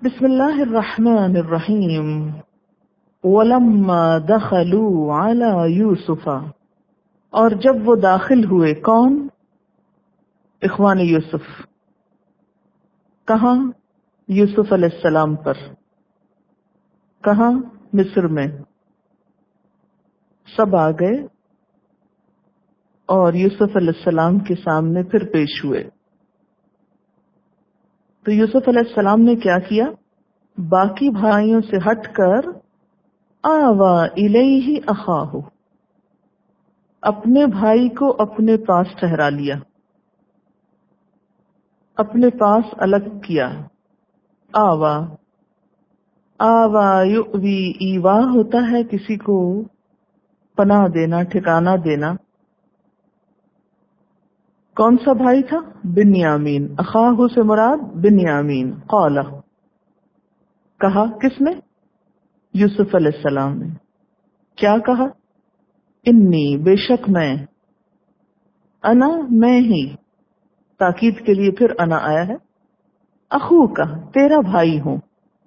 بسم اللہ الرحمن الرحیم ولما دخلوا علی یوسف، اور جب وہ داخل ہوئے، کون؟ اخوان یوسف، کہاں؟ یوسف علیہ السلام پر، کہاں؟ مصر میں۔ سب آ گئے اور یوسف علیہ السلام کے سامنے پھر پیش ہوئے۔ تو یوسف علیہ السلام نے کیا کیا؟ باقی بھائیوں سے ہٹ کر آوا الیہ اخاہ، اپنے بھائی کو اپنے پاس ٹھہرا لیا، اپنے پاس الگ کیا۔ آوا، آوا یؤوی، ایوا ہوتا ہے کسی کو پناہ دینا، ٹھکانہ دینا۔ کون سا بھائی تھا؟ بنیامین۔ اخاہ سے مراد بنیامین۔ قال، کہا، کس نے؟ یوسف علیہ السلام نے۔ کیا کہا؟ انی، بے شک میں، انا، میں ہی، تاکید کے لیے پھر انا آیا ہے، اخو کا، تیرا بھائی ہوں۔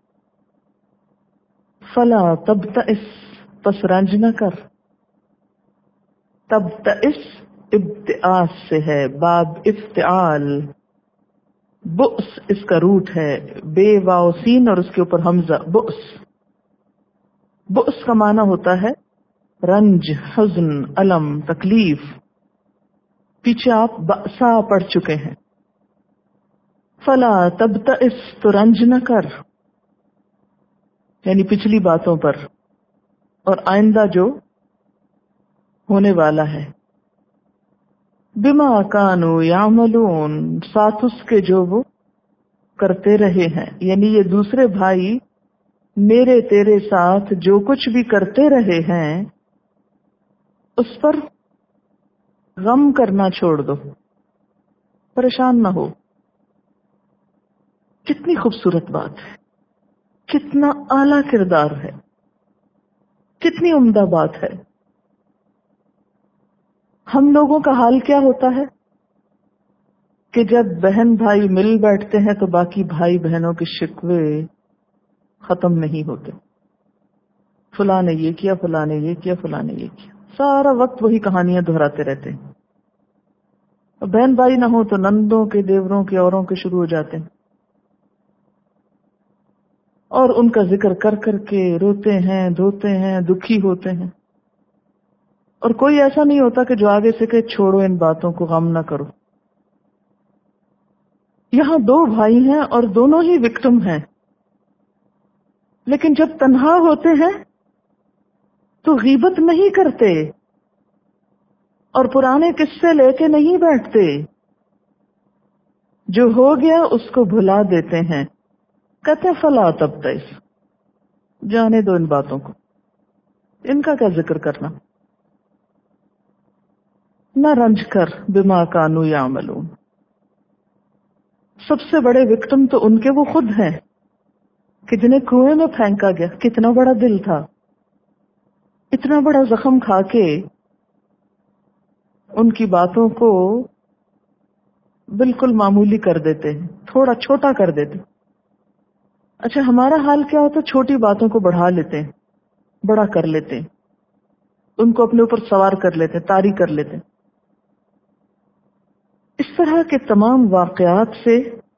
فلا تبتئس، پس رنج نہ کر۔ تبتئس ابتئاس سے ہے، باب افتعال۔ بؤس اس کا روٹ ہے، بے واو سین اور اس کے اوپر حمزہ، بؤس۔ بؤس کا معنی ہوتا ہے رنج، حزن، الم، تکلیف۔ پیچھے آپ بأسا پڑھ چکے ہیں۔ فلا تبتئس، تو رنج نہ کر، یعنی پچھلی باتوں پر اور آئندہ جو ہونے والا ہے۔ بما کانوا یعملون، ساتھ اس کے جو وہ کرتے رہے ہیں، یعنی یہ دوسرے بھائی میرے تیرے ساتھ جو کچھ بھی کرتے رہے ہیں اس پر غم کرنا چھوڑ دو، پریشان نہ ہو۔ کتنی خوبصورت بات ہے، کتنا اعلیٰ کردار ہے، کتنی عمدہ بات ہے۔ ہم لوگوں کا حال کیا ہوتا ہے کہ جب بہن بھائی مل بیٹھتے ہیں تو باقی بھائی بہنوں کے شکوے ختم نہیں ہوتے۔ فلاں نے یہ کیا، فلاں نے یہ کیا، فلاں نے یہ کیا، سارا وقت وہی کہانیاں دہراتے رہتے ہیں۔ اور بہن بھائی نہ ہو تو نندوں کے، دیوروں کے، اوروں کے شروع ہو جاتے ہیں، اور ان کا ذکر کر کر کے روتے ہیں، دھوتے ہیں، دکھی ہوتے ہیں۔ اور کوئی ایسا نہیں ہوتا کہ جو آگے سے کہ چھوڑو ان باتوں کو، غم نہ کرو۔ یہاں دو بھائی ہیں اور دونوں ہی وکٹم ہیں، لیکن جب تنہا ہوتے ہیں تو غیبت نہیں کرتے اور پرانے قصے لے کے نہیں بیٹھتے، جو ہو گیا اس کو بھلا دیتے ہیں۔ کہتے فلا تبتئس، جانے دو ان باتوں کو، ان کا کیا ذکر کرنا، نہ رنج کر، بما کانوا یعملون۔ سب سے بڑے وکٹم تو ان کے وہ خود ہیں کہ جنہیں کنویں میں پھینکا گیا۔ کتنا بڑا دل تھا، اتنا بڑا زخم کھا کے ان کی باتوں کو بالکل معمولی کر دیتے ہیں، تھوڑا چھوٹا کر دیتے۔ اچھا، ہمارا حال کیا ہوتا ہے؟ چھوٹی باتوں کو بڑھا لیتے ہیں، بڑا کر لیتے ہیں، ان کو اپنے اوپر سوار کر لیتے ہیں، طاری کر لیتے ہیں۔ اس طرح کے تمام واقعات سے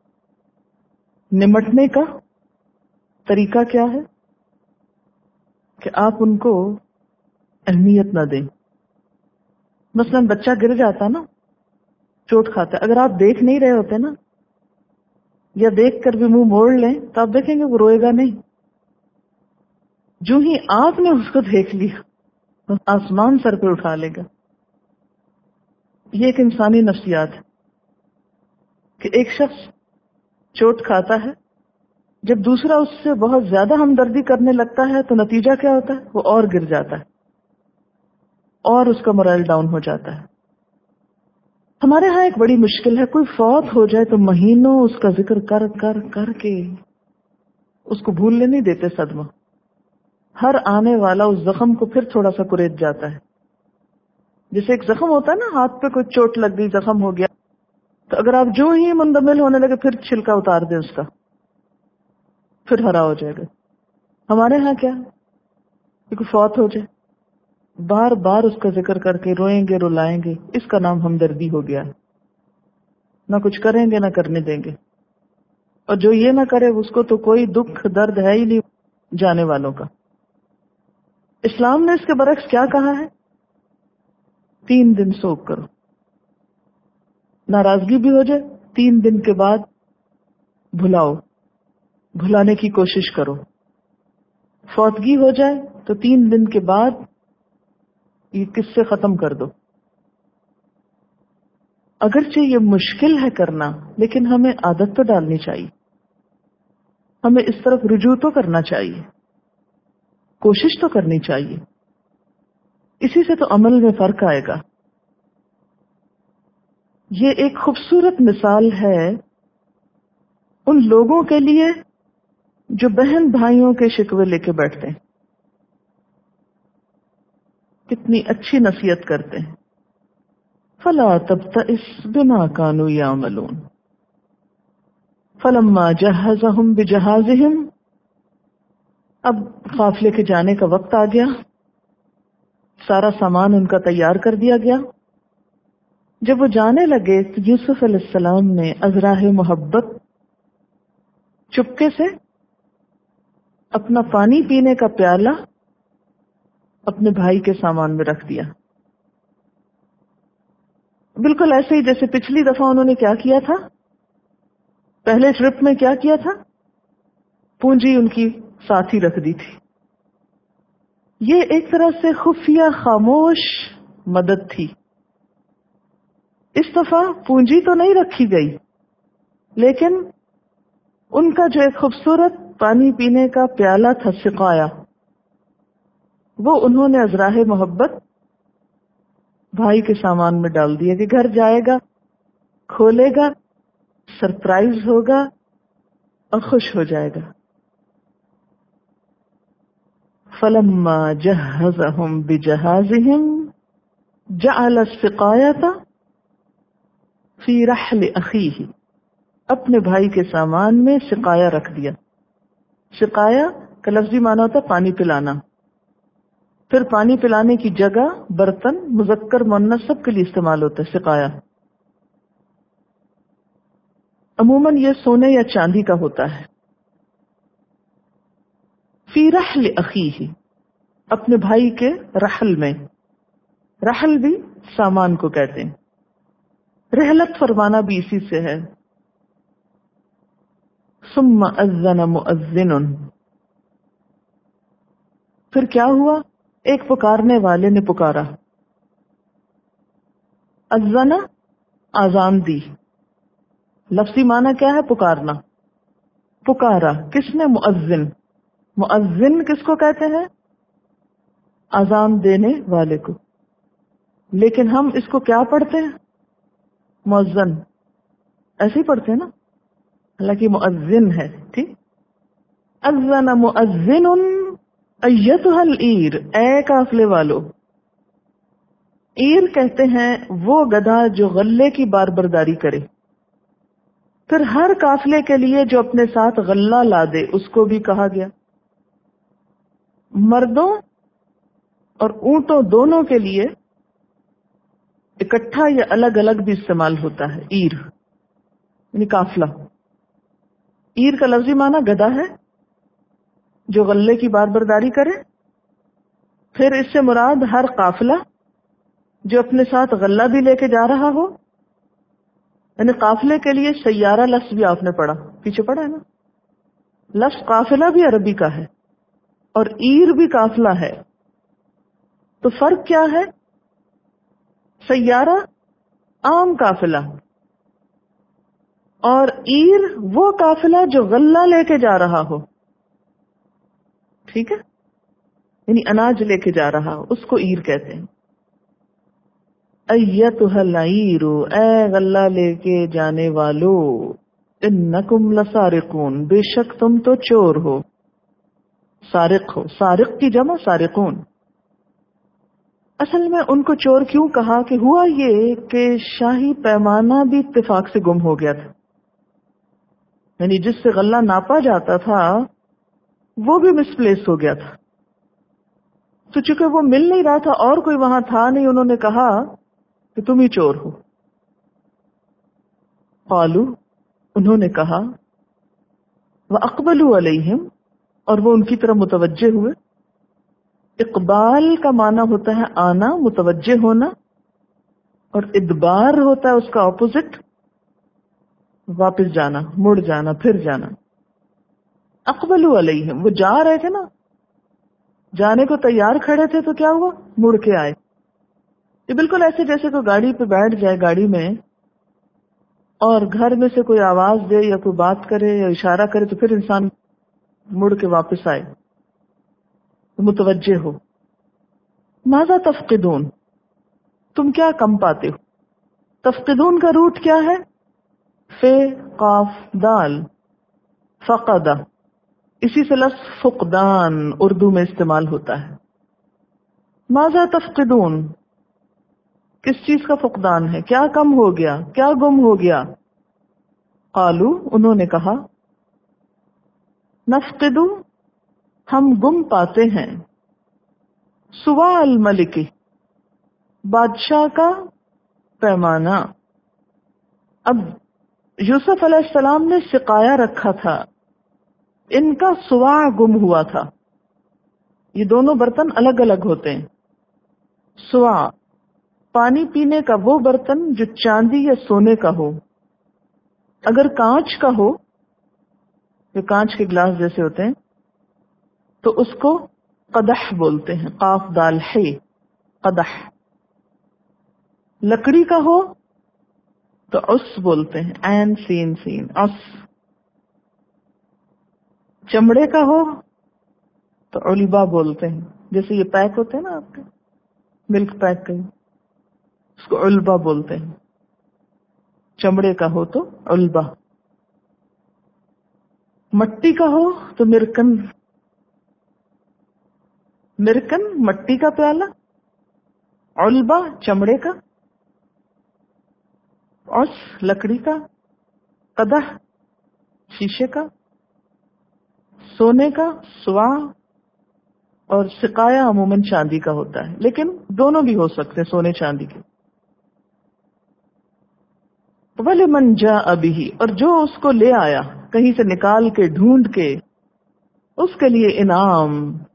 نمٹنے کا طریقہ کیا ہے کہ آپ ان کو اہمیت نہ دیں۔ مثلا بچہ گر جاتا نا، چوٹ کھاتا ہے، اگر آپ دیکھ نہیں رہے ہوتے نا، یا دیکھ کر بھی منہ موڑ لیں تو آپ دیکھیں گے وہ روئے گا نہیں۔ جو ہی آپ نے اس کو دیکھ لیا، آسمان سر پہ اٹھا لے گا۔ یہ ایک انسانی نفسیات ہے کہ ایک شخص چوٹ کھاتا ہے، جب دوسرا اس سے بہت زیادہ ہمدردی کرنے لگتا ہے تو نتیجہ کیا ہوتا ہے؟ وہ اور گر جاتا ہے اور اس کا morale ڈاؤن ہو جاتا ہے۔ ہمارے ہاں ایک بڑی مشکل ہے، کوئی فوت ہو جائے تو مہینوں اس کا ذکر کر کر کر کے اس کو بھولنے نہیں دیتے صدمہ۔ ہر آنے والا اس زخم کو پھر تھوڑا سا کرید جاتا ہے۔ جیسے ایک زخم ہوتا ہے نا، ہاتھ پہ کوئی چوٹ لگ گئی، زخم ہو گیا، تو اگر آپ جو ہی مندمل ہونے لگے پھر چھلکا اتار دیں اس کا، پھر ہرا ہو جائے گا. ہمارے ہاں کیا ہے کہ فوت ہو جائے بار بار اس کا ذکر کر کے روئیں گے رلائیں گے، اس کا نام ہمدردی ہو گیا. نہ کچھ کریں گے نہ کرنے دیں گے. اور جو یہ نہ کرے اس کو تو کوئی دکھ درد ہے ہی نہیں جانے والوں کا. اسلام نے اس کے برعکس کیا کہا ہے؟ 3 دن سوگ کرو. ناراضگی بھی ہو جائے 3 دن کے بعد بھلاؤ، بھلانے کی کوشش کرو. فوتگی ہو جائے تو 3 دن کے بعد یہ قصے ختم کر دو. اگرچہ یہ مشکل ہے کرنا، لیکن ہمیں عادت تو ڈالنی چاہیے، ہمیں اس طرف رجوع تو کرنا چاہیے، کوشش تو کرنی چاہیے. اسی سے تو عمل میں فرق آئے گا. یہ ایک خوبصورت مثال ہے ان لوگوں کے لیے جو بہن بھائیوں کے شکوے لے کے بیٹھتے ہیں. کتنی اچھی نصیحت کرتے ہیں. فلا تبتئس بما كانوا يعملون فلما جهزهم بجهازهم. اب قافلے کے جانے کا وقت آ گیا، سارا سامان ان کا تیار کر دیا گیا. جب وہ جانے لگے تو یوسف علیہ السلام نے ازراہ محبت چپکے سے اپنا پانی پینے کا پیالہ اپنے بھائی کے سامان میں رکھ دیا. بالکل ایسے ہی جیسے پچھلی دفعہ انہوں نے کیا کیا تھا، پہلے ٹرپ میں کیا کیا تھا، پونجی ان کی ساتھ ہی رکھ دی تھی. یہ ایک طرح سے خفیہ خاموش مدد تھی. اس دفعہ پونجی تو نہیں رکھی گئی، لیکن ان کا جو ایک خوبصورت پانی پینے کا پیالہ تھا سقایا، وہ انہوں نے ازراہ محبت بھائی کے سامان میں ڈال دیا کہ گھر جائے گا، کھولے گا، سرپرائز ہوگا اور خوش ہو جائے گا. فلما جہزهم بجہازهم جعل السقایۃ فی رحل اخیہ. اپنے بھائی کے سامان میں سقایا رکھ دیا. سقایا کا لفظی معنی ہوتا ہے پانی پلانا. پھر پانی پلانے کی جگہ برتن مذکر مؤنث سب کے لیے استعمال ہوتا ہے سقایا. عموماً یہ سونے یا چاندی کا ہوتا ہے. فی رحل اخیہ، اپنے بھائی کے رحل میں. رحل بھی سامان کو کہتے ہیں. رحلت فرمانا بھی اسی سے ہے. ثم اذن مؤذن. پھر کیا ہوا، ایک پکارنے والے نے پکارا. اذن آذان دی. لفظی معنی کیا ہے، پکارنا. پکارا کس نے، مؤذن. مؤذن کس کو کہتے ہیں، آذان دینے والے کو. لیکن ہم اس کو کیا پڑھتے ہیں، مؤذن ایسے ہی پڑھتے ہیں نا، حالانکہ مؤذن ہے. ٹھیک. اذن مؤذن ایتھا العیر، اے قافلے والو. عیر کہتے ہیں وہ گدھا جو غلے کی بار برداری کرے. پھر ہر قافلے کے لیے جو اپنے ساتھ غلہ لا دے اس کو بھی کہا گیا. مردوں اور اونٹوں دونوں کے لیے اکٹھا یا الگ الگ بھی استعمال ہوتا ہے عیر، یعنی قافلہ. عیر کا لفظی معنی گدھا ہے جو غلے کی بار برداری کرے. پھر اس سے مراد ہر قافلہ جو اپنے ساتھ غلہ بھی لے کے جا رہا ہو. یعنی قافلے کے لیے سیارہ لفظ بھی آپ نے پڑھا، پیچھے پڑھا ہے نا. لفظ قافلہ بھی عربی کا ہے اور عیر بھی قافلہ ہے. تو فرق کیا ہے، سیارہ عام قافلہ اور عیر وہ قافلہ جو غلہ لے کے جا رہا ہو. ٹھیک ہے، یعنی اناج لے کے جا رہا ہو اس کو عیر کہتے ہیں. ایتھا العیر، اے غلہ لے کے جانے والو. انکم لسارقون، بے شک تم تو چور ہو. سارق ہو، سارق کی جمع سارقون. اصل میں ان کو چور کیوں کہا کہ ہوا یہ کہ شاہی پیمانہ بھی اتفاق سے گم ہو گیا تھا. یعنی جس سے غلہ ناپا جاتا تھا وہ بھی مس پلیس ہو گیا تھا. تو چونکہ وہ مل نہیں رہا تھا اور کوئی وہاں تھا نہیں، انہوں نے کہا کہ تم ہی چور ہو. قالوا، انہوں نے کہا، وَأَقْبَلُوا عَلَيْهِمْ، اور وہ ان کی طرف متوجہ ہوئے. اقبال کا معنی ہوتا ہے آنا، متوجہ ہونا، اور ادبار ہوتا ہے اس کا اپوزٹ، واپس جانا، مڑ جانا، پھر جانا. اقبلوا علیہم، وہ جا رہے تھے نا، جانے کو تیار کھڑے تھے تو کیا ہوا؟ مڑ کے آئے. یہ بالکل ایسے جیسے کوئی گاڑی پہ بیٹھ جائے گاڑی میں اور گھر میں سے کوئی آواز دے یا کوئی بات کرے یا اشارہ کرے تو پھر انسان مڑ کے واپس آئے، متوجہ ہو. ماذا تفقدون، تم کیا کم پاتے ہو؟ تفقدون کا روٹ کیا ہے؟ فے قاف دال، فقدہ، اسی سے لفظ فقدان اردو میں استعمال ہوتا ہے. ماذا تفقدون، کس چیز کا فقدان ہے؟ کیا کم ہو گیا؟ کیا گم ہو گیا؟ قالو، انہوں نے کہا، نفقد، ہم گم پاتے ہیں، سوا الملکی، بادشاہ کا پیمانہ. اب یوسف علیہ السلام نے سقایا رکھا تھا، ان کا سوا گم ہوا تھا. یہ دونوں برتن الگ الگ ہوتے ہیں. سوا پانی پینے کا وہ برتن جو چاندی یا سونے کا ہو. اگر کانچ کا ہو، جو کانچ کے گلاس جیسے ہوتے ہیں، تو اس کو قدح بولتے ہیں، قاف دال ہے، قدح. لکڑی کا ہو تو عس بولتے ہیں، عین سین سین، عس. چمڑے کا ہو تو علبہ بولتے ہیں، جیسے یہ پیک ہوتے ہیں نا آپ کے ملک پیک کے، اس کو علبہ بولتے ہیں. چمڑے کا ہو تو علبہ. مٹی کا ہو تو مرکن، مرکن مٹی کا پیالہ، علبہ چمڑے کا، عس لکڑی کا، قدح شیشے کا، سونے کا سوا، اور سقایا عموماً چاندی کا ہوتا ہے، لیکن دونوں بھی ہو سکتے ہیں سونے چاندی کے. وَلِمَنْ جَاءَ بِهِ، اور جو اس کو لے آیا کہیں سے نکال کے ڈھونڈ کے، اس کے لیے انعام.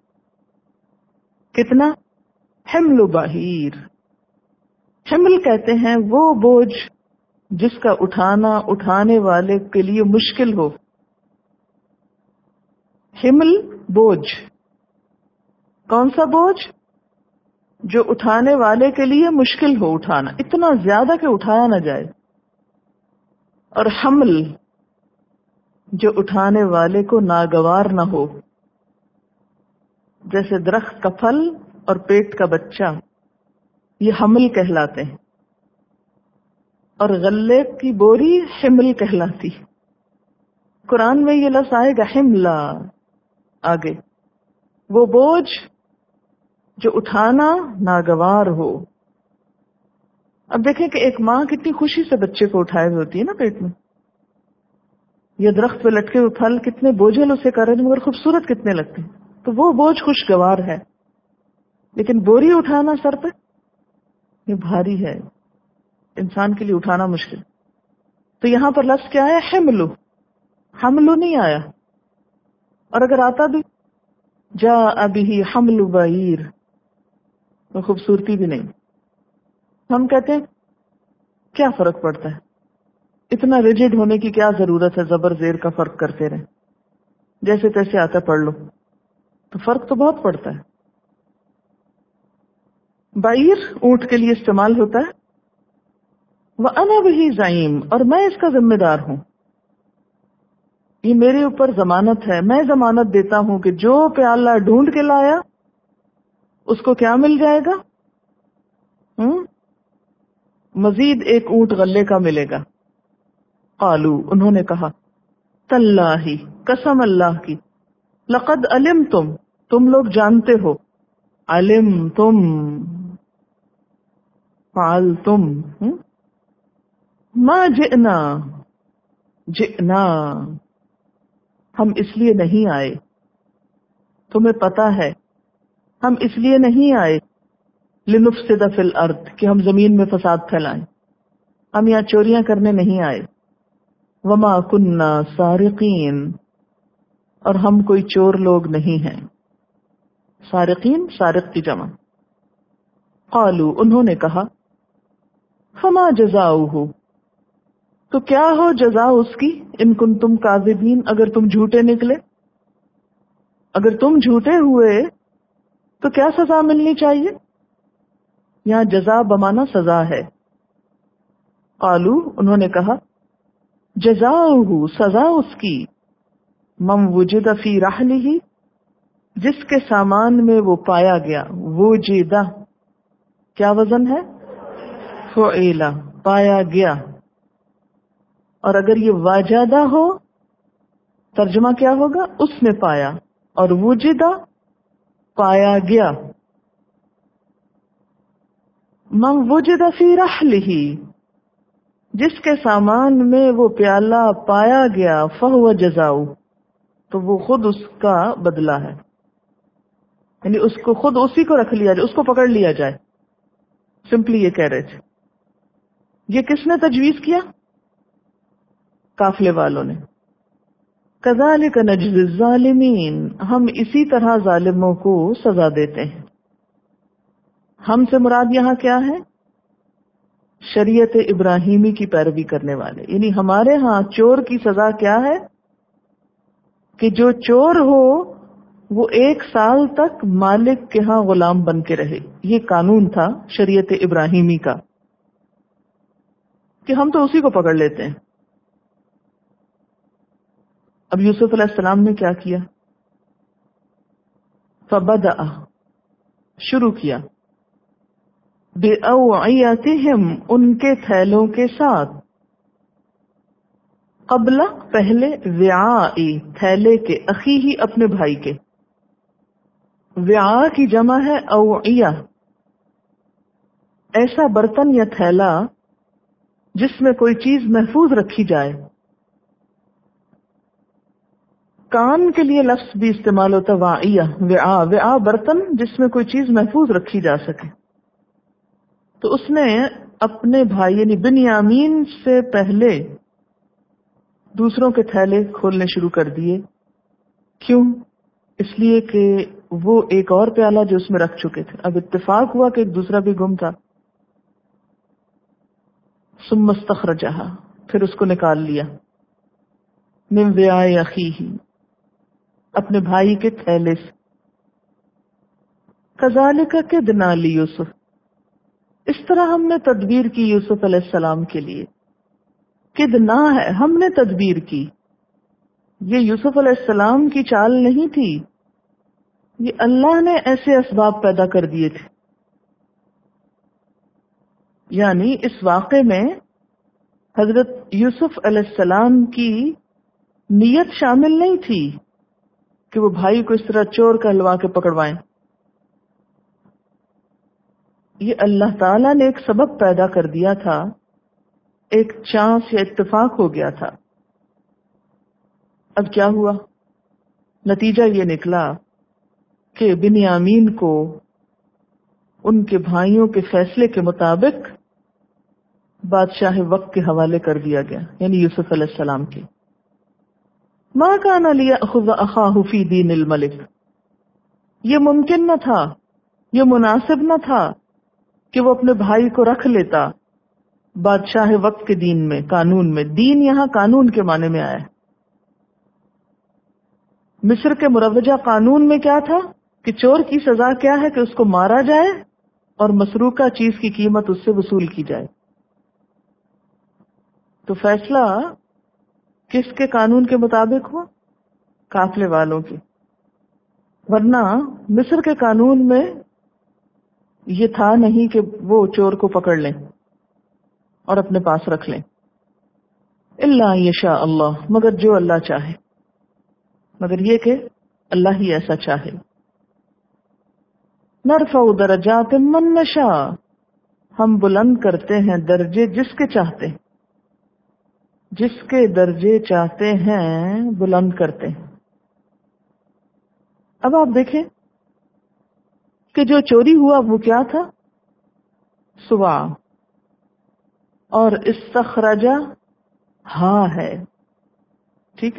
کتنا؟ حمل بہیر، حمل کہتے ہیں وہ بوجھ جس کا اٹھانا اٹھانے والے کے لیے مشکل ہو. حمل بوجھ، کون سا بوجھ؟ جو اٹھانے والے کے لیے مشکل ہو اٹھانا، اتنا زیادہ کہ اٹھایا نہ جائے. اور حمل جو اٹھانے والے کو ناگوار نہ ہو، جیسے درخت کا پھل اور پیٹ کا بچہ، یہ حمل کہلاتے ہیں. اور غلے کی بوری حمل کہلاتی. قرآن میں یہ لفظ آئے گا حملہ آگے، وہ بوجھ جو اٹھانا ناگوار ہو. اب دیکھیں کہ ایک ماں کتنی خوشی سے بچے کو اٹھائے ہوئے ہوتی ہے نا پیٹ میں. یہ درخت پہ لٹکے ہوئے پھل کتنے بوجھل اسے کر رہے ہیں مگر خوبصورت کتنے لگتے ہیں. تو وہ بوجھ خوشگوار ہے، لیکن بوری اٹھانا سر پہ یہ بھاری ہے، انسان کے لیے اٹھانا مشکل. تو یہاں پر لفظ کیا ہے؟ حملو. حملو نہیں آیا، اور اگر آتا بھی جاء بہ حمل بعیر تو خوبصورتی بھی نہیں. ہم کہتے ہیں کیا فرق پڑتا ہے، اتنا ریجڈ ہونے کی کیا ضرورت ہے، زبر زیر کا فرق کرتے رہے، جیسے تیسے آتا پڑھ لو. تو فرق تو بہت پڑتا ہے. بعیر اونٹ کے لیے استعمال ہوتا ہے. وَأَنَا بِهِ زعیم، اور میں اس کا ذمہ دار ہوں، یہ میرے اوپر ضمانت ہے، میں ضمانت دیتا ہوں کہ جو پیالہ ڈھونڈ کے لایا اس کو کیا مل جائے گا؟ مزید ایک اونٹ غلے کا ملے گا. قالو، انہوں نے کہا، تاللہ، قسم اللہ کی، لقد علمتم، تم لوگ جانتے ہو، علمتم فعلتم، ما جئنا، جئنا ہم اس لیے نہیں آئے، تمہیں پتا ہے ہم اس لیے نہیں آئے لنفسد فی الارض کہ ہم زمین میں فساد پھیلائیں، ہم یہاں چوریاں کرنے نہیں آئے، وما کننا سارقین، اور ہم کوئی چور لوگ نہیں ہیں، سارقین سارق کی جمع۔ قالوا، انہوں نے کہا، فما جزاؤہ، تو کیا ہو جزا اس کی، ان کنتم کاذبین، اگر تم جھوٹے نکلے، اگر تم جھوٹے ہوئے تو کیا سزا ملنی چاہیے؟ یہاں جزا بمانا سزا ہے۔ قالوا، انہوں نے کہا، جزاؤہ، سزا اس کی، من وجد فی رحلہ، جس کے سامان میں وہ پایا گیا، وجدہ کیا وزن ہے؟ فعیلہ، پایا گیا، اور اگر یہ واجدہ ہو ترجمہ کیا ہوگا؟ اس نے پایا، اور وجدہ پایا گیا۔ من وجد فی رحلہ، جس کے سامان میں وہ پیالہ پایا گیا، فہو جزاؤ، تو وہ خود اس کا بدلہ ہے، یعنی اس کو خود اسی کو رکھ لیا جائے، اس کو پکڑ لیا جائے، سمپلی یہ کہہ رہے تھے۔ یہ کس نے تجویز کیا؟ قافلے والوں نے۔ کذالک نجزی الظالمین، ہم اسی طرح ظالموں کو سزا دیتے ہیں۔ ہم سے مراد یہاں کیا ہے؟ شریعت ابراہیمی کی پیروی کرنے والے، یعنی ہمارے ہاں چور کی سزا کیا ہے کہ جو چور ہو وہ 1 سال تک مالک کے ہاں غلام بن کے رہے۔ یہ قانون تھا شریعت ابراہیمی کا کہ ہم تو اسی کو پکڑ لیتے ہیں۔ اب یوسف علیہ السلام نے کیا کیا؟ فبدأ، شروع کیا، بأوعیتہم، ان کے تھیلوں کے ساتھ، قبل پہلے، وعاء تھیلے کے، اخیہ اپنے بھائی کے، وعاء کی جمع ہے اوعیہ، ایسا برتن یا تھیلا جس میں کوئی چیز محفوظ رکھی جائے۔ کان کے لیے لفظ بھی استعمال ہوتا ہے واعیہ، وعاء، وعاء برتن جس میں کوئی چیز محفوظ رکھی جا سکے۔ تو اس نے اپنے بھائی یعنی بنیامین سے پہلے دوسروں کے تھیلے کھولنے شروع کر دیے۔ کیوں؟ اس لیے کہ وہ ایک اور پیالہ جو اس میں رکھ چکے تھے، اب اتفاق ہوا کہ ایک دوسرا بھی گم تھا۔ ثم استخرجہا، پھر اس کو نکال لیا، من وعاء اخیہ، اپنے بھائی کے تھیلے سے۔ کذالک کدنا لیوسف، اس طرح ہم نے تدبیر کی یوسف علیہ السلام کے لیے۔ کدنا ہے، ہم نے تدبیر کی، یہ یوسف علیہ السلام کی چال نہیں تھی، یہ اللہ نے ایسے اسباب پیدا کر دیے تھے۔ یعنی اس واقعے میں حضرت یوسف علیہ السلام کی نیت شامل نہیں تھی کہ وہ بھائی کو اس طرح چور کہلوا کے پکڑوائیں۔ یہ اللہ تعالیٰ نے ایک سبب پیدا کر دیا تھا، ایک چانس یا اتفاق ہو گیا تھا۔ اب کیا ہوا؟ نتیجہ یہ نکلا کہ بنیامین کو ان کے بھائیوں کے فیصلے کے مطابق بادشاہ وقت کے حوالے کر دیا گیا، یعنی یوسف علیہ السلام کے۔ ما کان لیأخذ اخاہ فی دین الملک، یہ ممکن نہ تھا، یہ مناسب نہ تھا کہ وہ اپنے بھائی کو رکھ لیتا بادشاہ وقت کے دین میں، قانون میں۔ دین یہاں قانون کے معنی میں آیا ہے۔ مصر کے مروجہ قانون میں کیا تھا کہ چور کی سزا کیا ہے کہ اس کو مارا جائے اور مسروقہ چیز کی قیمت اس سے وصول کی جائے۔ تو فیصلہ کس کے قانون کے مطابق ہوا؟ قافلے والوں کے۔ ورنہ مصر کے قانون میں یہ تھا نہیں کہ وہ چور کو پکڑ لیں اور اپنے پاس رکھ لیں۔ الا یشاء اللہ، مگر جو اللہ چاہے، مگر یہ کہ اللہ ہی ایسا چاہے۔ نرفع درجات من نشاء، ہم بلند کرتے ہیں درجے جس کے چاہتے ہیں، جس کے درجے چاہتے ہیں بلند کرتے ہیں۔ اب آپ دیکھیں کہ جو چوری ہوا وہ کیا تھا؟ سوا، اور استخرجہ ہاں ہے، ٹھیک ہے.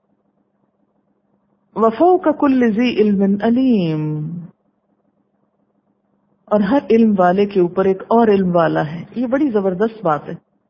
وفوق کل ذی علم علیم، اور ہر علم والے کے اوپر ایک اور علم والا ہے. یہ بڑی زبردست بات ہے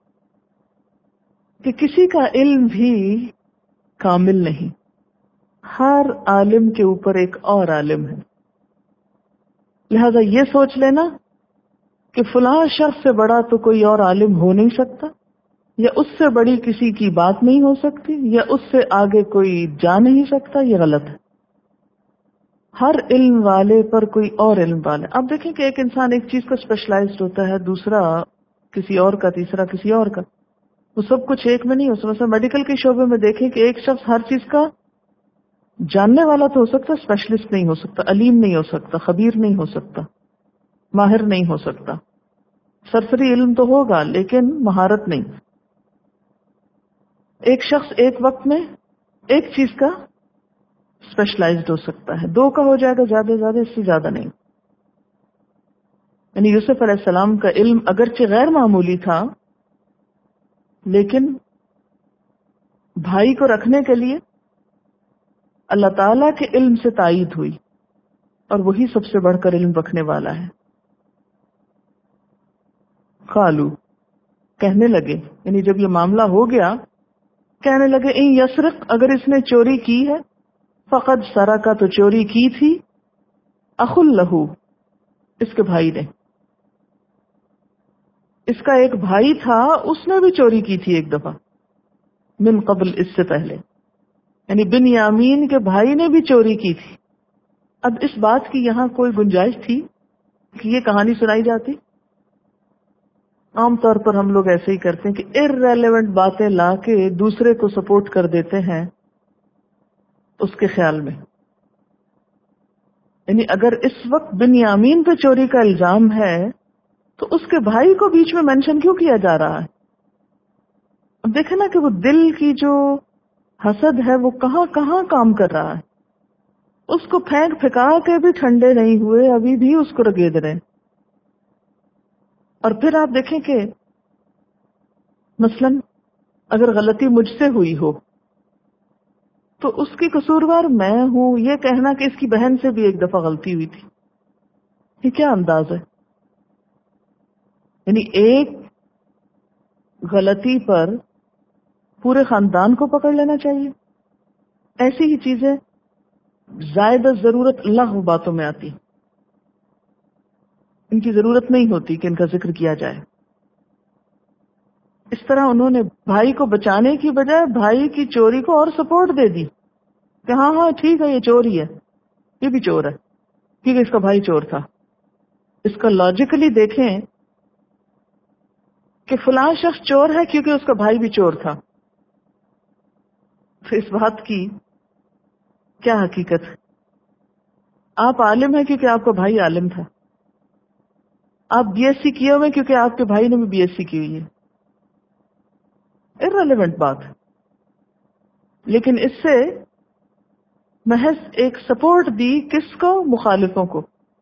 کہ کسی کا علم بھی کامل نہیں، ہر عالم کے اوپر ایک اور عالم ہے. لہذا یہ سوچ لینا کہ فلاں شخص سے بڑا تو کوئی اور عالم ہو نہیں سکتا، یا اس سے بڑی کسی کی بات نہیں ہو سکتی، یا اس سے آگے کوئی جا نہیں سکتا، یہ غلط ہے. ہر علم والے پر کوئی اور علم والا. اب دیکھیں کہ ایک انسان ایک چیز کا اسپیشلائزڈ ہوتا ہے، دوسرا کسی اور کا، تیسرا کسی اور کا. وہ سب کچھ ایک میں نہیں ہو سکتا. مثلا میڈیکل کے شعبے میں دیکھیں کہ ایک شخص ہر چیز کا جاننے والا تو ہو سکتا، اسپیشلسٹ نہیں ہو سکتا، علیم نہیں ہو سکتا، خبیر نہیں ہو سکتا، ماہر نہیں ہو سکتا. سرسری علم تو ہوگا لیکن مہارت نہیں. ایک شخص ایک وقت میں ایک چیز کا اسپیشلائزڈ ہو سکتا ہے، دو کا ہو جائے گا زیادہ سے زیادہ، اس سے زیادہ نہیں. یعنی یوسف علیہ السلام کا علم اگرچہ غیر معمولی تھا، لیکن بھائی کو رکھنے کے لیے اللہ تعالی کے علم سے تائید ہوئی، اور وہی سب سے بڑھ کر علم رکھنے والا ہے. قالو، کہنے لگے، یعنی جب یہ معاملہ ہو گیا کہنے لگے، ان یسرق، اگر اس نے چوری کی ہے، فقد سرقہ، تو چوری کی تھی، اخ لہو، اس کے بھائی نے. اس کا ایک بھائی تھا، اس نے بھی چوری کی تھی ایک دفعہ، من قبل، اس سے پہلے، یعنی بنیامین کے بھائی نے بھی چوری کی تھی. اب اس بات کی یہاں کوئی گنجائش تھی کہ یہ کہانی سنائی جاتی؟ عام طور پر ہم لوگ ایسے ہی کرتے ہیں کہ ارریلیونٹ باتیں لا کے دوسرے کو سپورٹ کر دیتے ہیں اس کے خیال میں. یعنی اگر اس وقت بنیامین پہ چوری کا الزام ہے تو اس کے بھائی کو بیچ میں مینشن کیوں کیا جا رہا ہے؟ اب دیکھیں نا کہ وہ دل کی جو حسد ہے وہ کہاں کہاں کام کر رہا ہے. اس کو پھینک پھکا کے بھی ٹھنڈے نہیں ہوئے، ابھی بھی اس کو رگید رہے. اور پھر آپ دیکھیں کہ مثلا اگر غلطی مجھ سے ہوئی ہو تو اس کی قصوروار میں ہوں، یہ کہنا کہ اس کی بہن سے بھی ایک دفعہ غلطی ہوئی تھی، یہ کیا انداز ہے؟ یعنی ایک غلطی پر پورے خاندان کو پکڑ لینا چاہیے. ایسی ہی چیزیں زائد ضرورت لغو باتوں میں آتی، ان کی ضرورت نہیں ہوتی کہ ان کا ذکر کیا جائے. اس طرح انہوں نے بھائی کو بچانے کی بجائے بھائی کی چوری کو اور سپورٹ دے دی کہ ہاں ہاں ٹھیک ہے، یہ چور ہی ہے، یہ بھی چور ہے کیونکہ اس کا بھائی چور تھا. اس کا لاجیکلی دیکھیں کہ فلاں شخص چور ہے کیونکہ اس کا بھائی بھی چور تھا، تو اس بات کی کیا حقیقت ہے؟ آپ عالم ہیں کیونکہ آپ کا بھائی عالم تھا، آپ بی ایس سی کیے ہوئے کیونکہ آپ کے بھائی نے بھی بی ایس سی کی ہوئی ہے. ارریلیونٹ بات ہے، لیکن اس سے محض ایک سپورٹ دی کس کو؟ مخالفوں کو.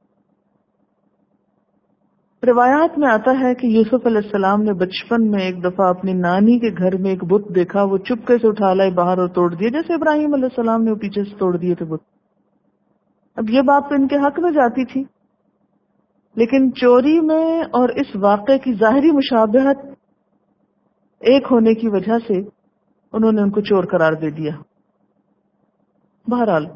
روایات میں آتا ہے کہ یوسف علیہ السلام نے بچپن میں ایک دفعہ اپنی نانی کے گھر میں ایک بت دیکھا، وہ چپکے سے اٹھا لائے باہر اور توڑ دیے، جیسے ابراہیم علیہ السلام نے وہ پیچھے سے توڑ دیے تھے بت. اب یہ بات تو ان کے حق میں جاتی تھی، لیکن چوری میں اور اس واقعے کی ظاہری مشابہت ایک ہونے کی وجہ سے انہوں نے ان کو چور قرار دے دیا. بہرحال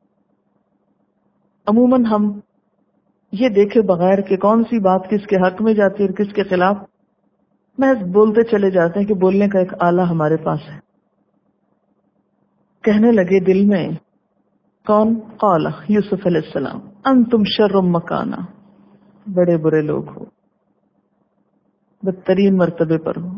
عموماً ہم یہ دیکھے بغیر کہ کون سی بات کس کے حق میں جاتی ہے اور کس کے خلاف، محض بولتے چلے جاتے ہیں کہ بولنے کا ایک آلہ ہمارے پاس ہے. کہنے لگے دل میں، کون؟ قال یوسف علیہ السلام، انتم شر مکانا، بڑے برے لوگ ہو، بدترین مرتبے پر ہو،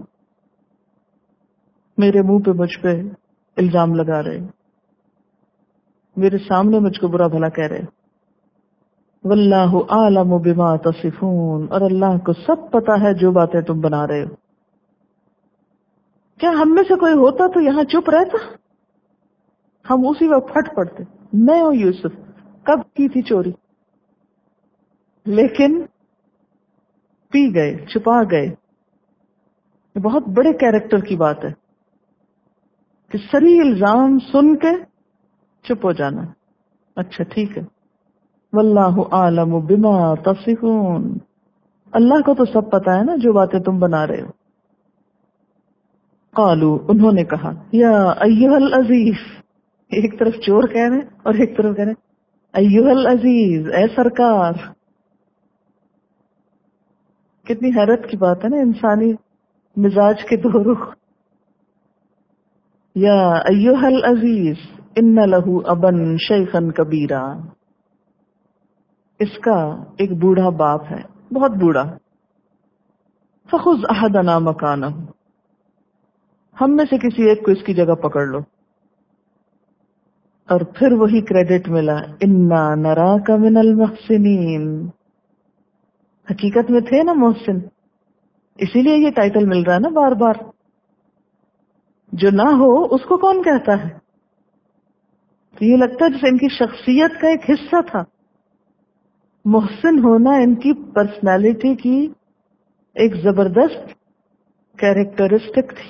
میرے منہ پہ مجھ پہ الزام لگا رہے، میرے سامنے مجھ کو برا بھلا کہہ رہے. واللہ اعلم بما تصفون، اور اللہ کو سب پتا ہے جو باتیں تم بنا رہے ہو. کیا ہم میں سے کوئی ہوتا تو یہاں چپ رہتا؟ ہم اسی وقت پھٹ پڑتے، میں ہوں یوسف، کب کی تھی چوری، لیکن پی گئے، چھپا گئے. یہ بہت بڑے کیریکٹر کی بات ہے کہ صریح الزام سن کے چپ ہو جانا. اچھا ٹھیک ہے، واللہ اعلم بما تصفون، اللہ کو تو سب پتا ہے نا جو باتیں تم بنا رہے ہو. قالوا، انہوں نے کہا، یا ایھا العزیز، ایک طرف چور کہہ رہے ہیں اور ایک طرف کہہ رہے ہیں ایھا العزیز، اے سرکار. کتنی حیرت کی بات ہے نا انسانی مزاج کے دو رخ. یا ایھا العزیز ان لہ ابا شیخا کبیرا، اس کا ایک بوڑھا باپ ہے، بہت بوڑھا. فخذ احدنا مکانہ، ہم میں سے کسی ایک کو اس کی جگہ پکڑ لو. اور پھر وہی کریڈٹ ملا، انا نراک من المحسنین، حقیقت میں تھے نا محسن، اسی لیے یہ ٹائٹل مل رہا ہے نا بار بار. جو نہ ہو اس کو کون کہتا ہے؟ تو یہ لگتا ہے جیسے ان کی شخصیت کا ایک حصہ تھا. محسن ہونا ان کی پرسنالٹی کی ایک زبردست کیریکٹرسٹک تھی.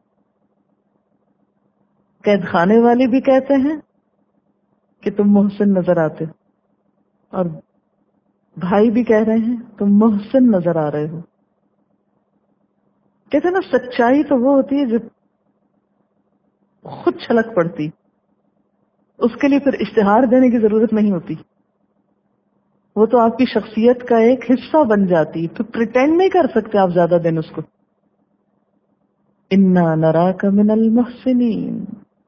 قید خانے والے بھی کہتے ہیں کہ تم محسن نظر آتے ہو، اور بھائی بھی کہہ رہے ہیں تم محسن نظر آ رہے ہو. کہتے ہیں نا سچائی تو وہ ہوتی ہے جو خود چھلک پڑتی، اس کے لیے پھر اشتہار دینے کی ضرورت نہیں ہوتی، وہ تو آپ کی شخصیت کا ایک حصہ بن جاتی. پھر پریٹینڈ نہیں کر سکتے آپ زیادہ دن اس کو. انا نراک من المحسنین.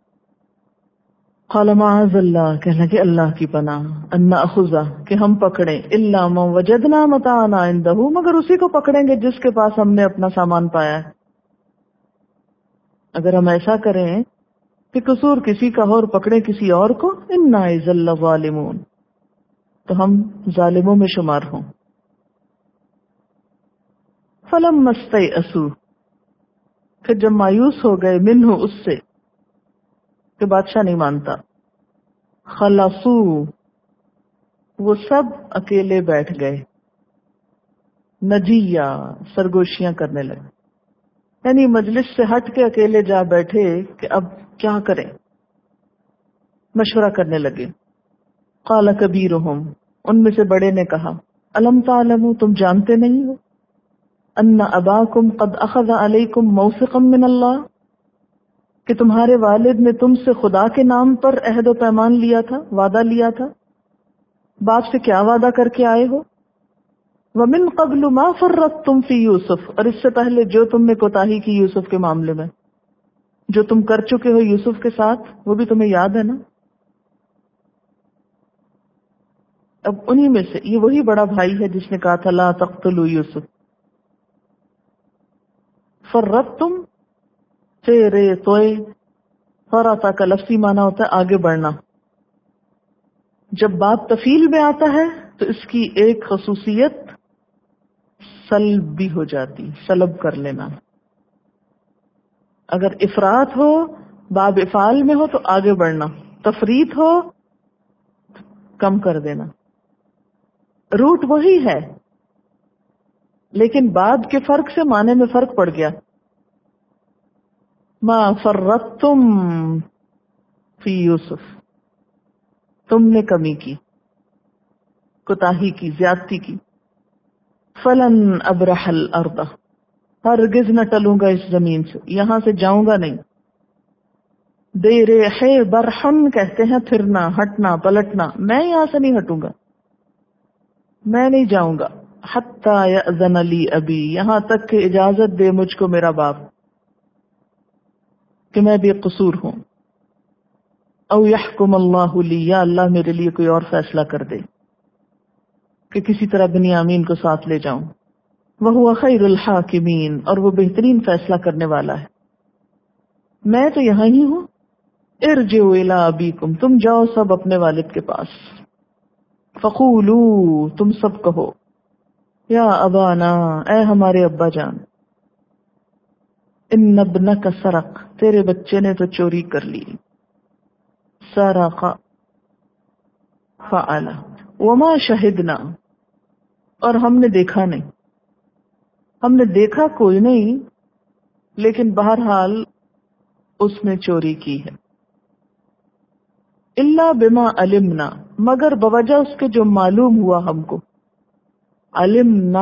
قال معاذ اللہ، کہنے لگے اللہ کی پناہ، ان ناخذ، کہ ہم پکڑیں، الا من وجدنا متاعنا عنده، مگر اسی کو پکڑیں گے جس کے پاس ہم نے اپنا سامان پایا ہے. اگر ہم ایسا کریں کہ قصور کسی کا ہو اور پکڑے کسی اور کو، انا اذا لظالمون، تو ہم ظالموں میں شمار ہوں. فلما استيئسوا، پھر جب مایوس ہو گئے، منہ، اس سے کہ بادشاہ نہیں مانتا، خلصوا، وہ سب اکیلے بیٹھ گئے، نجیہ، سرگوشیاں کرنے لگے. یعنی مجلس سے ہٹ کے اکیلے جا بیٹھے کہ اب کیا کریں، مشورہ کرنے لگے. قال کبیرہم، ان میں سے بڑے نے کہا، الم تعلموا، تم جانتے نہیں ہو، ان اباکم قد اخذ علیکم موثقا من اللہ، کہ تمہارے والد نے تم سے خدا کے نام پر عہد و پیمان لیا تھا، وعدہ لیا تھا. باپ سے کیا وعدہ کر کے آئے ہو؟ وَمِن قَبْلُ مَا فَرَّطْتُمْ فِي یوسف، اور اس سے پہلے جو تم نے کوتاہی کی یوسف کے معاملے میں، جو تم کر چکے ہو یوسف کے ساتھ، وہ بھی تمہیں یاد ہے نا. اب انہی میں سے یہ وہی بڑا بھائی ہے جس نے کہا تھا لا تقتلوا یوسف. فرطتم، تیرے توئے، فرطا کا لفظی معنی ہوتا ہے آگے بڑھنا. جب بات تفیل میں آتا ہے تو اس کی ایک خصوصیت سلب بھی ہو جاتی، سلب کر لینا. اگر افراد ہو، باب افعال میں ہو تو آگے بڑھنا، تفریط ہو کم کر دینا. روٹ وہی ہے لیکن بعد کے فرق سے معنی میں فرق پڑ گیا. ما فرطتم فی یوسف، تم نے کمی کی، کوتاہی کی، زیادتی کی. فلن ابرح الارض، ہرگز نہ ٹلوں گا اس زمین سے، یہاں سے جاؤں گا نہیں. دیرے برحن کہتے ہیں پھرنا، ہٹنا، پلٹنا. میں یہاں سے نہیں ہٹوں گا، میں نہیں جاؤں گا. حتی یأذن لی ابی، یہاں تک کہ اجازت دے مجھ کو میرا باپ کہ میں بے قصور ہوں. او یحکم اللہ لی، یا اللہ میرے لیے کوئی اور فیصلہ کر دے کہ کسی طرح بنیامین کو ساتھ لے جاؤں. وہو خیر الحاکمین، اور وہ بہترین فیصلہ کرنے والا ہے. میں تو یہاں ہی ہوں. ارجعوا الی ابیکم، تم جاؤ سب اپنے والد کے پاس. فقولوا، تم سب کہو، یا ابانا، اے ہمارے ابا جان، ان ابنک سرق، تیرے بچے نے تو چوری کر لی. سرق، فعل وما شہدنا، اور ہم نے دیکھا نہیں، ہم نے دیکھا کوئی نہیں، لیکن بہرحال اس نے چوری کی ہے. الا بما علمنا، مگر بوجہ اس کے جو معلوم ہوا ہم کو. علمنا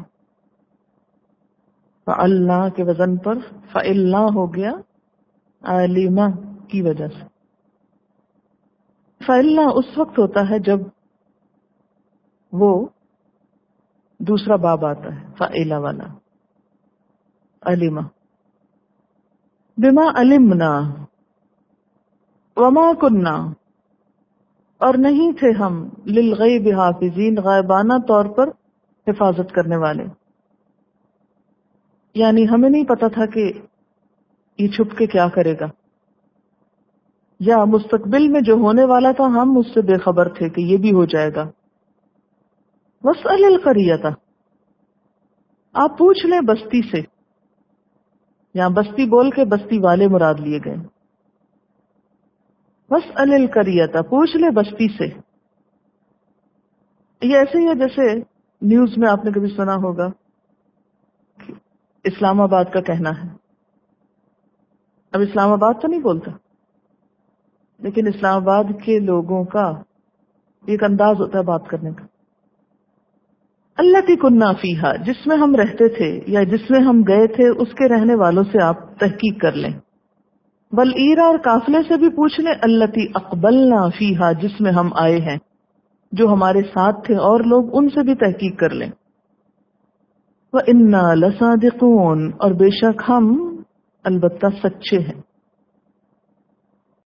فعلنا کے وزن پر فعلنا ہو گیا علمہ کی وجہ سے. فعلنا اس وقت ہوتا ہے جب وہ دوسرا باب آتا ہے فعلا والا. علمہ بما علمنا وما کننا، اور نہیں تھے ہم للغیب حافظین، غائبانہ طور پر حفاظت کرنے والے. یعنی ہمیں نہیں پتا تھا کہ یہ چھپ کے کیا کرے گا، یا مستقبل میں جو ہونے والا تھا ہم اس سے بے خبر تھے کہ یہ بھی ہو جائے گا. واسأل القریۃ، آپ پوچھ لیں بستی سے، یہاں بستی بول کے بستی والے مراد لیے گئے. واسأل القریۃ، پوچھ لیں بستی سے. یہ ایسے ہی ہے جیسے نیوز میں آپ نے کبھی سنا ہوگا کہ اسلام آباد کا کہنا ہے. اب اسلام آباد تو نہیں بولتا، لیکن اسلام آباد کے لوگوں کا ایک انداز ہوتا ہے بات کرنے کا. التی کننا فیہا، جس میں ہم رہتے تھے یا جس میں ہم گئے تھے اس کے رہنے والوں سے آپ تحقیق کر لیں. والعیرا، اور قافلے سے بھی پوچھ لیں. التی اقبلنا فیہا، جس میں ہم آئے ہیں، جو ہمارے ساتھ تھے اور لوگ، ان سے بھی تحقیق کر لیں. وَإِنَّا لَصَادِقُونَ، اور بے شک ہم البتہ سچے ہیں.